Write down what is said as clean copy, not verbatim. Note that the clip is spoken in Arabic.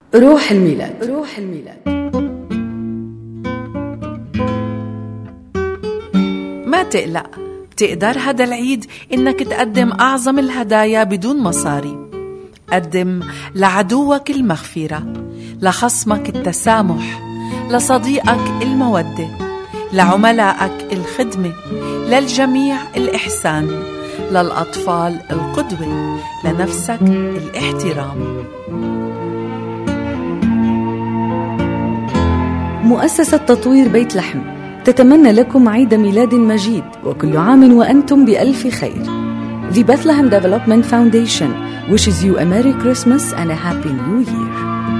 روح الميلاد. روح الميلاد. ما تقلق، بتقدر هذا العيد إنك تقدم أعظم الهدايا بدون مصاري. قدم لعدوك المغفرة، لخصمك التسامح، لصديقك المودة، لعملائك الخدمة، للجميع الإحسان، للأطفال القدوة، لنفسك الاحترام. مؤسسة تطوير بيت لحم تتمنى لكم عيد ميلاد مجيد وكل عام وأنتم بألف خير. The Bethlehem Development Foundation wishes you a Merry Christmas and a Happy New Year.